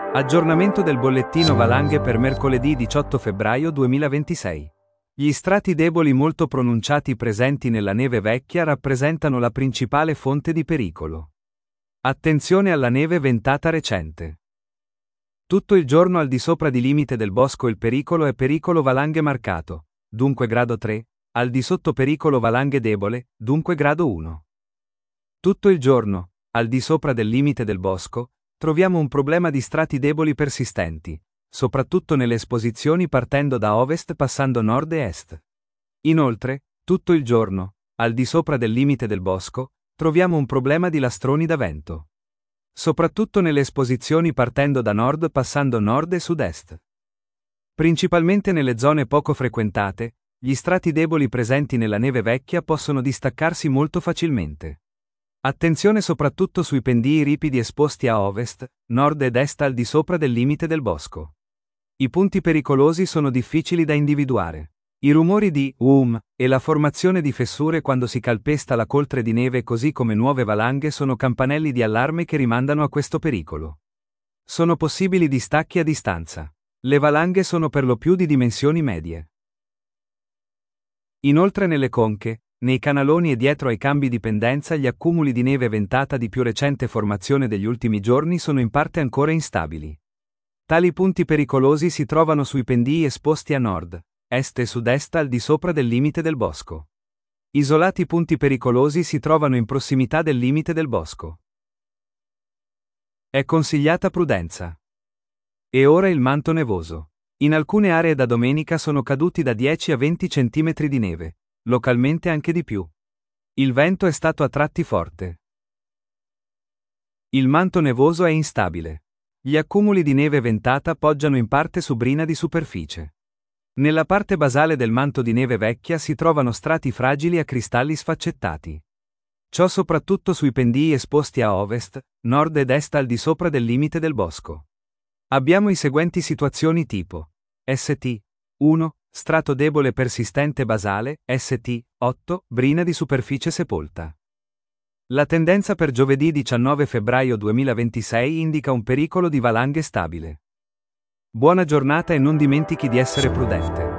Aggiornamento del bollettino valanghe per mercoledì 18 febbraio 2026. Gli strati deboli molto pronunciati presenti nella neve vecchia rappresentano la principale fonte di pericolo. Attenzione alla neve ventata recente. Tutto il giorno al di sopra di limite del bosco il pericolo è pericolo valanghe marcato, dunque grado 3, al di sotto pericolo valanghe debole, dunque grado 1. Tutto il giorno, al di sopra del limite del bosco, troviamo un problema di strati deboli persistenti, soprattutto nelle esposizioni partendo da ovest passando nord e est. Inoltre, tutto il giorno, al di sopra del limite del bosco, troviamo un problema di lastroni da vento. Soprattutto nelle esposizioni partendo da nord passando nord e sud-est. Principalmente nelle zone poco frequentate, gli strati deboli presenti nella neve vecchia possono distaccarsi molto facilmente. Attenzione soprattutto sui pendii ripidi esposti a ovest, nord ed est al di sopra del limite del bosco. I punti pericolosi sono difficili da individuare. I rumori di e la formazione di fessure quando si calpesta la coltre di neve così come nuove valanghe sono campanelli di allarme che rimandano a questo pericolo. Sono possibili distacchi a distanza. Le valanghe sono per lo più di dimensioni medie. Inoltre nelle conche, nei canaloni e dietro ai cambi di pendenza gli accumuli di neve ventata di più recente formazione degli ultimi giorni sono in parte ancora instabili. Tali punti pericolosi si trovano sui pendii esposti a nord, est e sud-est al di sopra del limite del bosco. Isolati punti pericolosi si trovano in prossimità del limite del bosco. È consigliata prudenza. E ora il manto nevoso. In alcune aree da domenica sono caduti da 10 a 20 cm di neve. Localmente anche di più. Il vento è stato a tratti forte. Il manto nevoso è instabile. Gli accumuli di neve ventata poggiano in parte su brina di superficie. Nella parte basale del manto di neve vecchia si trovano strati fragili a cristalli sfaccettati. Ciò soprattutto sui pendii esposti a ovest, nord ed est al di sopra del limite del bosco. Abbiamo i seguenti situazioni tipo St. 1. Strato debole persistente basale, St. 8, brina di superficie sepolta. La tendenza per giovedì 19 febbraio 2026 indica un pericolo di valanghe stabile. Buona giornata e non dimentichi di essere prudente.